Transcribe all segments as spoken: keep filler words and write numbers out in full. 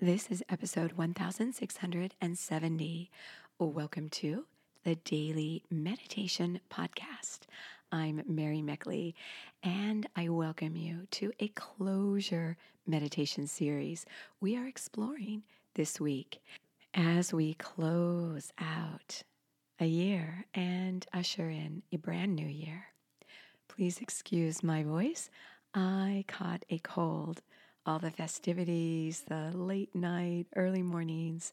This is episode one thousand six hundred seventy. Welcome to the Daily Meditation Podcast. I'm Mary Meckley, and I welcome you to a closure meditation series we are exploring this week as we close out a year and usher in a brand new year. Please excuse my voice. I caught a cold. All the festivities, the late night, early mornings,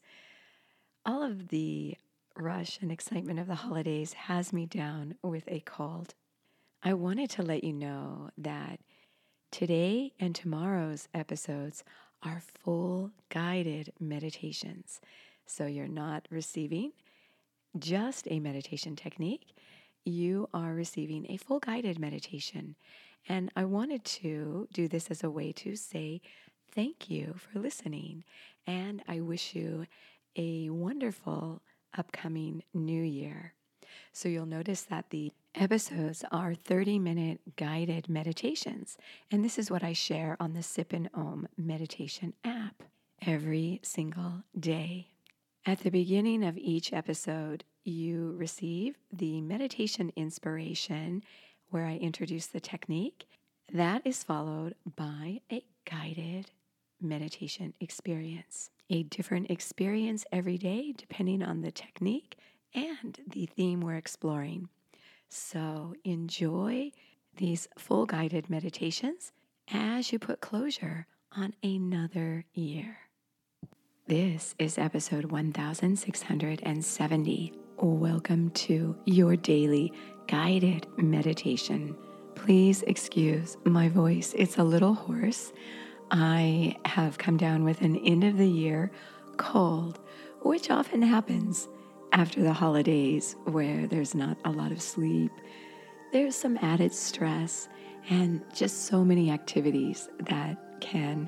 all of the rush and excitement of the holidays has me down with a cold. I wanted to let you know that today and tomorrow's episodes are full guided meditations. So you're not receiving just a meditation technique. You are receiving a full guided meditation. And I wanted to do this as a way to say thank you for listening. And I wish you a wonderful upcoming new year. So you'll notice that the episodes are thirty-minute guided meditations. And this is what I share on the Sip and Om meditation app every single day. At the beginning of each episode, you receive the meditation inspiration where I introduce the technique. That is followed by a guided meditation experience. A different experience every day depending on the technique and the theme we're exploring. So enjoy these full guided meditations as you put closure on another year. This is episode one thousand six hundred seventy. Welcome to your daily guided meditation. Please excuse my voice. It's a little hoarse. I have come down with an end of the year cold, which often happens after the holidays where there's not a lot of sleep. There's some added stress and just so many activities that can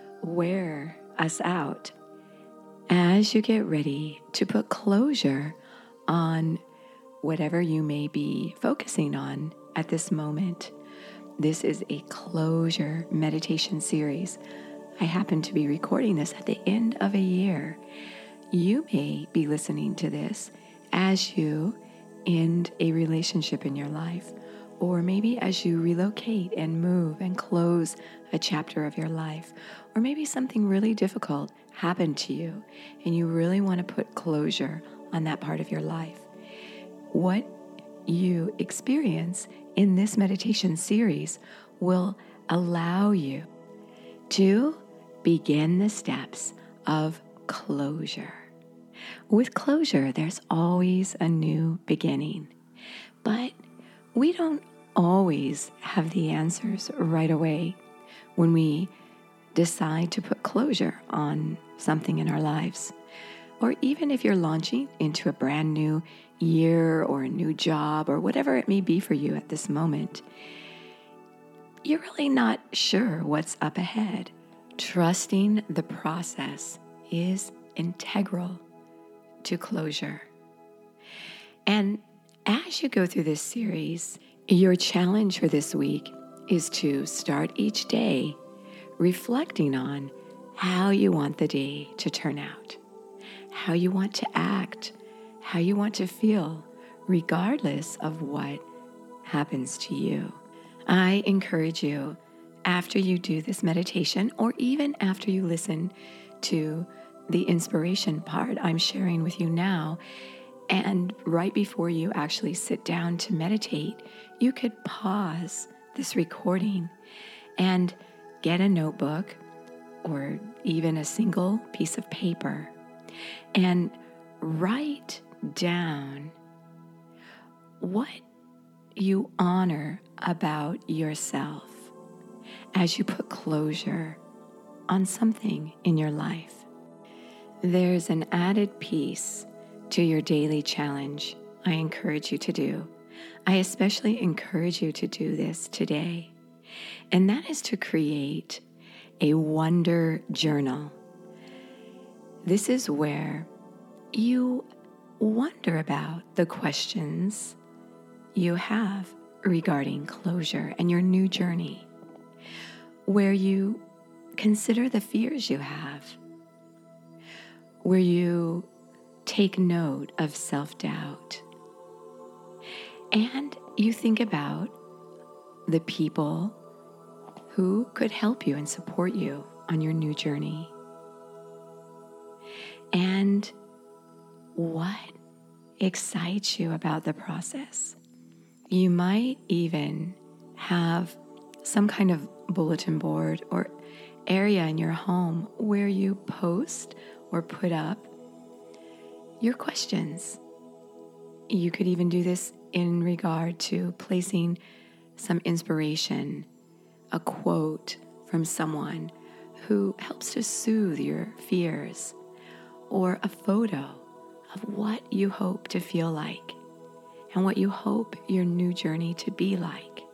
wear us out. As you get ready to put closure on whatever you may be focusing on at this moment, this is a closure meditation series. I happen to be recording this at the end of a year. You may be listening to this as you end a relationship in your life, or maybe as you relocate and move and close a chapter of your life, or maybe something really difficult happened to you and you really want to put closure on that part of your life. What you experience in this meditation series will allow you to begin the steps of closure. With closure, there's always a new beginning, but we don't always have the answers right away when we decide to put closure on something in our lives. Or even if you're launching into a brand new year or a new job or whatever it may be for you at this moment, you're really not sure what's up ahead. Trusting the process is integral to closure. And as you go through this series, your challenge for this week is to start each day reflecting on how you want the day to turn out, how you want to act, how you want to feel, regardless of what happens to you. I encourage you, after you do this meditation, or even after you listen to the inspiration part I'm sharing with you now, and right before you actually sit down to meditate, you could pause this recording and get a notebook or even a single piece of paper and write down what you honor about yourself as you put closure on something in your life. There's an added piece to your daily challenge I encourage you to do. I especially encourage you to do this today. And that is to create a wonder journal. This is where you wonder about the questions you have regarding closure and your new journey, where you consider the fears you have, where you take note of self-doubt and you think about the people who could help you and support you on your new journey. And what excites you about the process. You might even have some kind of bulletin board or area in your home where you post or put up your questions. You could even do this in regard to placing some inspiration, a quote from someone who helps to soothe your fears, or a photo of what you hope to feel like and what you hope your new journey to be like.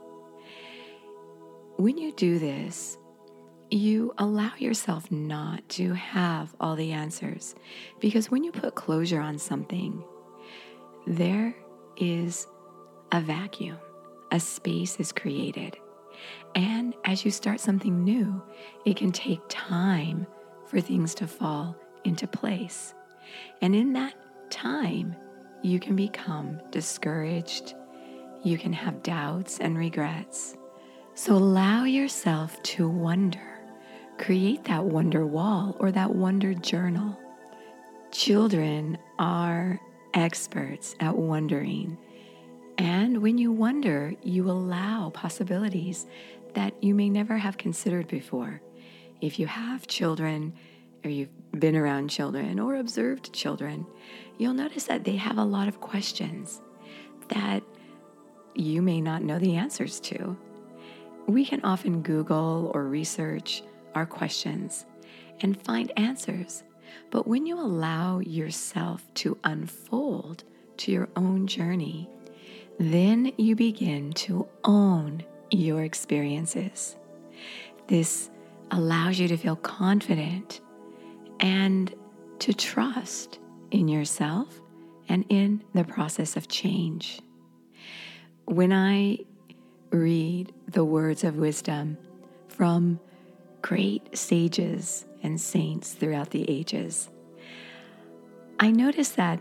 When you do this, you allow yourself not to have all the answers, because when you put closure on something, there is a vacuum, a space is created. And as you start something new, it can take time for things to fall into place. And in that time, you can become discouraged. You can have doubts and regrets. So allow yourself to wonder. Create that wonder wall or that wonder journal. Children are experts at wondering. And when you wonder, you allow possibilities that you may never have considered before. If you have children, or you've been around children or observed children, you'll notice that they have a lot of questions that you may not know the answers to. We can often Google or research our questions and find answers. But when you allow yourself to unfold to your own journey, then you begin to own your experiences. This allows you to feel confident and to trust in yourself and in the process of change. When I read the words of wisdom from great sages and saints throughout the ages, I notice that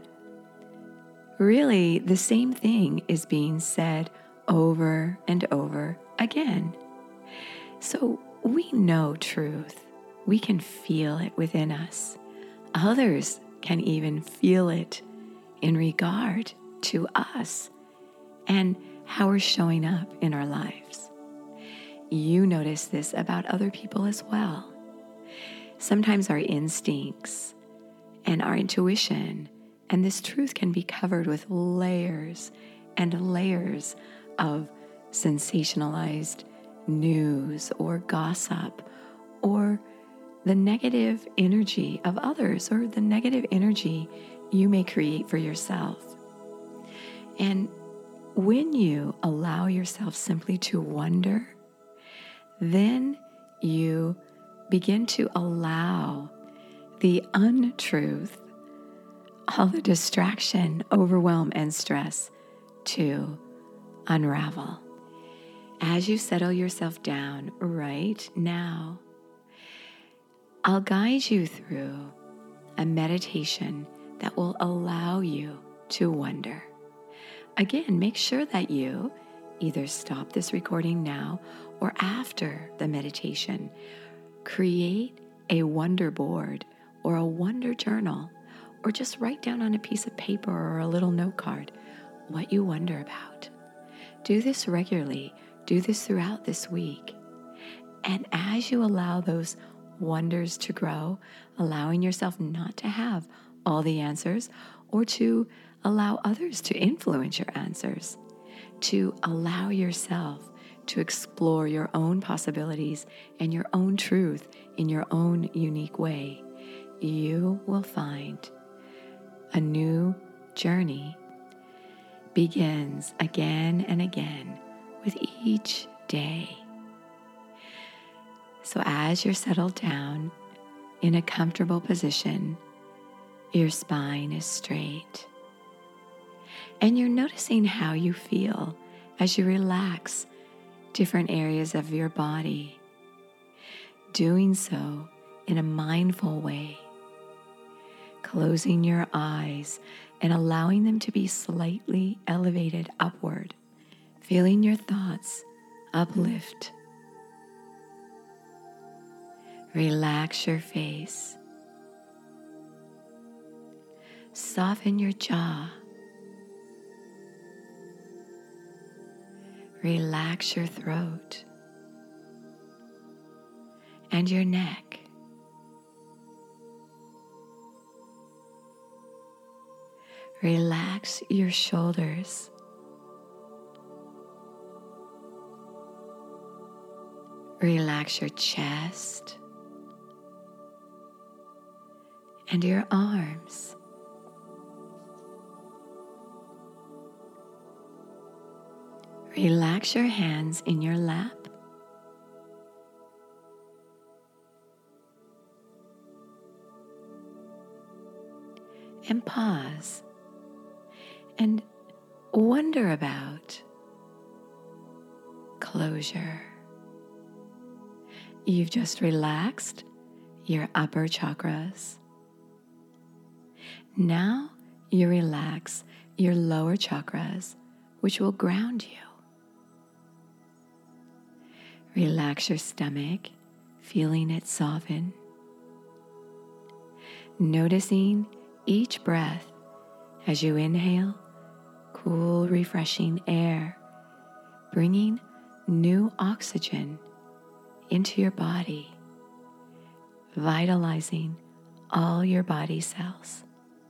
really the same thing is being said over and over again. So we know truth. We can feel it within us. Others can even feel it in regard to us and how we're showing up in our lives. You notice this about other people as well. Sometimes our instincts and our intuition and this truth can be covered with layers and layers of sensationalized news or gossip or the negative energy of others or the negative energy you may create for yourself. And when you allow yourself simply to wonder, then you begin to allow the untruth, all the distraction, overwhelm, and stress to unravel. As you settle yourself down right now, I'll guide you through a meditation that will allow you to wonder. Again, make sure that you either stop this recording now or after the meditation. Create a wonder board or a wonder journal, or just write down on a piece of paper or a little note card what you wonder about. Do this regularly. Do this throughout this week. And as you allow those wonders to grow, allowing yourself not to have all the answers or to allow others to influence your answers, to allow yourself to explore your own possibilities and your own truth in your own unique way, you will find a new journey begins again and again with each day. So as you're settled down in a comfortable position, your spine is straight, and you're noticing how you feel as you relax different areas of your body, doing so in a mindful way. closing your eyes and allowing them to be slightly elevated upward, feeling your thoughts uplift. Relax your face. Soften your jaw. Relax your throat and your neck. Relax your shoulders. Relax your chest and your arms. Relax your hands in your lap. And pause and wonder about closure. You've just relaxed your upper chakras. Now you relax your lower chakras, which will ground you. Relax your stomach, feeling it soften. Noticing each breath as you inhale, cool, refreshing air, bringing new oxygen into your body, vitalizing all your body cells.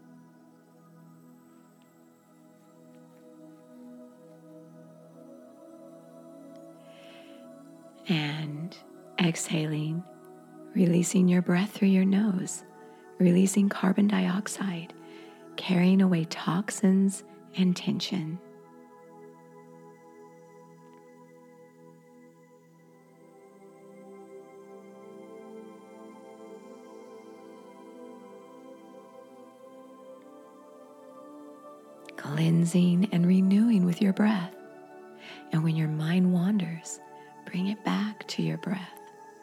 And exhaling, releasing your breath through your nose, releasing carbon dioxide, carrying away toxins and tension. Cleansing and renewing with your breath. And when your mind wanders, bring it back to your breath.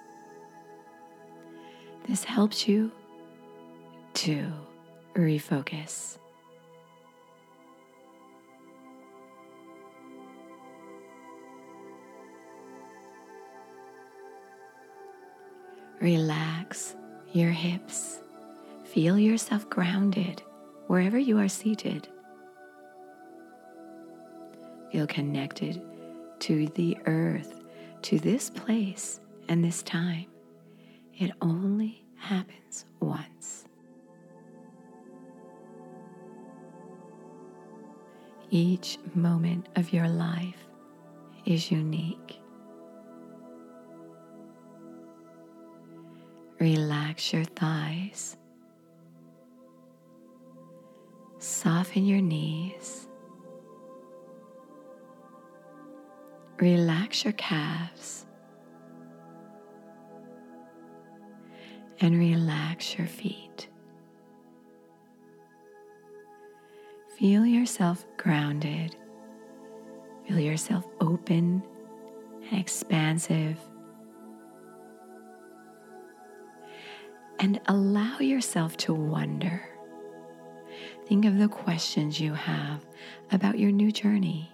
This helps you to refocus. Relax your hips. Feel yourself grounded wherever you are seated. Feel connected to the earth, to this place and this time. It only happens once. Each moment of your life is unique. Relax your thighs. Soften your knees. Relax your calves. And relax your feet. Feel yourself grounded. Feel yourself open and expansive. And allow yourself to wonder. Think of the questions you have about your new journey.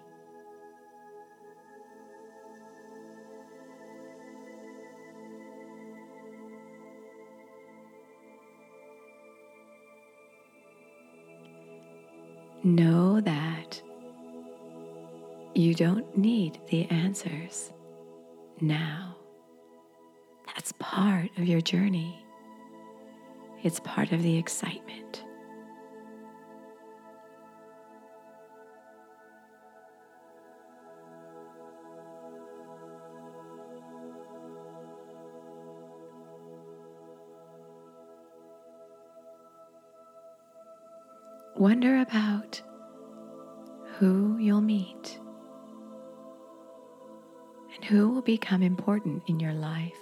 Know that you don't need the answers now. That's part of your journey. It's part of the excitement. Wonder about who you'll meet and who will become important in your life.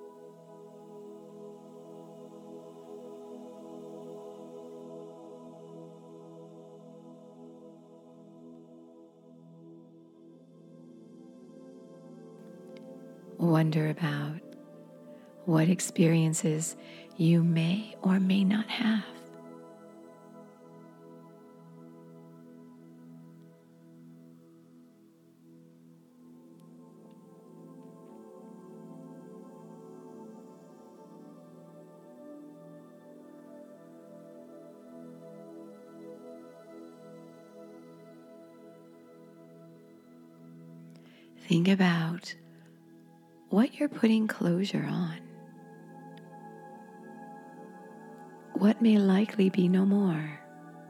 Wonder about what experiences you may or may not have. Think about what you're putting closure on. What may likely be no more.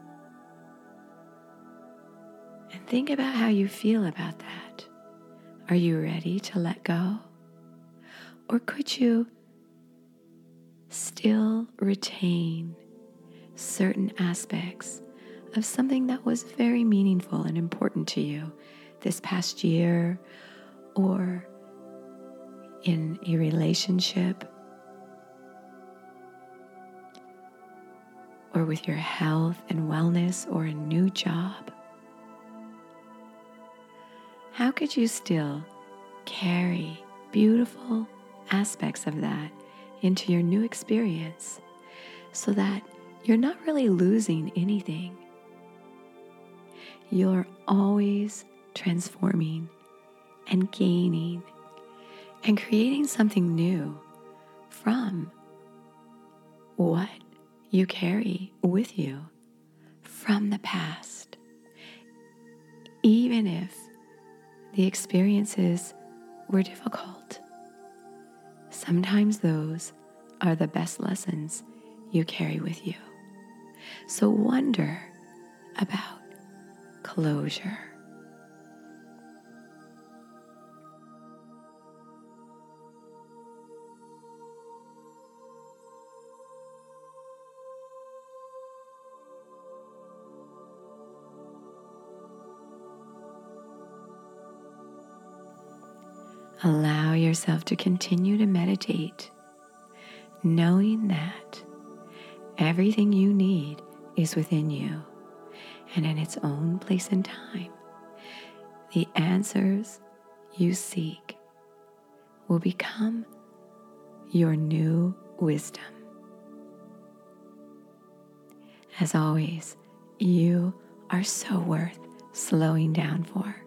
And think about how you feel about that. Are you ready to let go? Or could you still retain certain aspects of something that was very meaningful and important to you this past year, or in a relationship, or with your health and wellness, or a new job? How could you still carry beautiful aspects of that into your new experience so that you're not really losing anything? You're always transforming and gaining and creating something new from what you carry with you from the past. Even if the experiences were difficult, sometimes those are the best lessons you carry with you. So wonder about closure. Allow yourself to continue to meditate, knowing that everything you need is within you and in its own place and time. The answers you seek will become your new wisdom. As always, you are so worth slowing down for.